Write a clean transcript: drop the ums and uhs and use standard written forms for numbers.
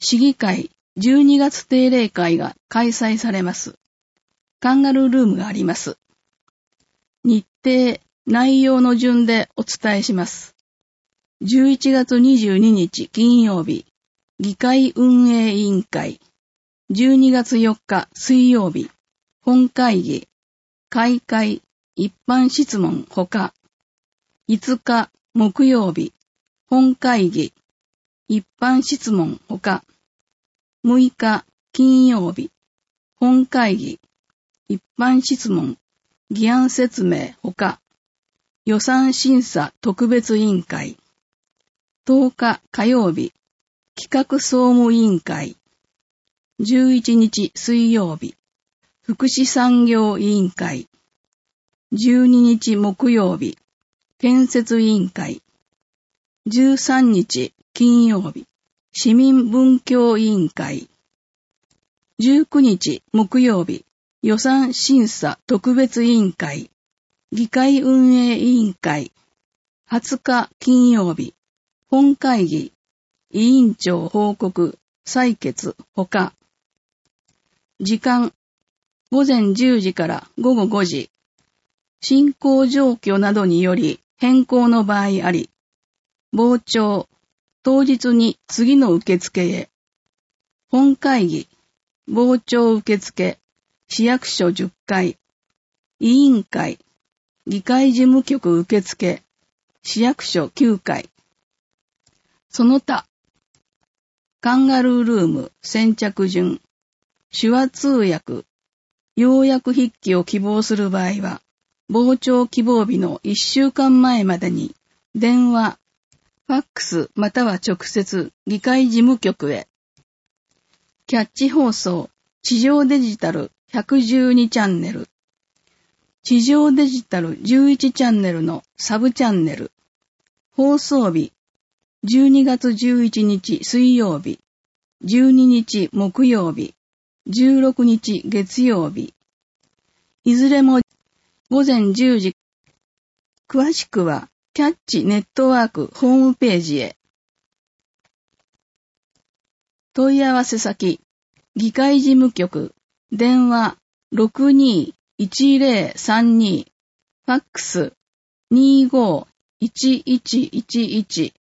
市議会12月定例会が開催されます。カンガルールームがあります。日程、内容の順でお伝えします。11月22日金曜日、議会運営委員会。12月4日水曜日、本会議、開会、一般質問ほか。5日木曜日、本会議、一般質問ほか。6日金曜日、本会議、一般質問、議案説明ほか。予算審査特別委員会。10日火曜日、企画総務委員会。11日水曜日、福祉産業委員会。12日木曜日、建設委員会。13日金曜日、市民文教委員会。19日木曜日、予算審査特別委員会。議会運営委員会。20日金曜日、本会議、委員長報告、採決ほか。時間、午前10時から午後5時。進行状況などにより変更の場合あり。傍聴、当日に次の受付へ。本会議、傍聴受付、市役所10階。委員会、議会事務局受付、市役所9階。その他、カンガルールーム先着順、手話通訳、要約筆記を希望する場合は、傍聴希望日の1週間前までに、電話、ファックスまたは直接議会事務局へ。キャッチ放送、地上デジタル112チャンネル、地上デジタル11チャンネルのサブチャンネル、放送日、12月11日水曜日、12日木曜日、16日月曜日。いずれも午前10時。詳しくはキャッチネットワークホームページへ。問い合わせ先、議会事務局、電話621032、ファックス251111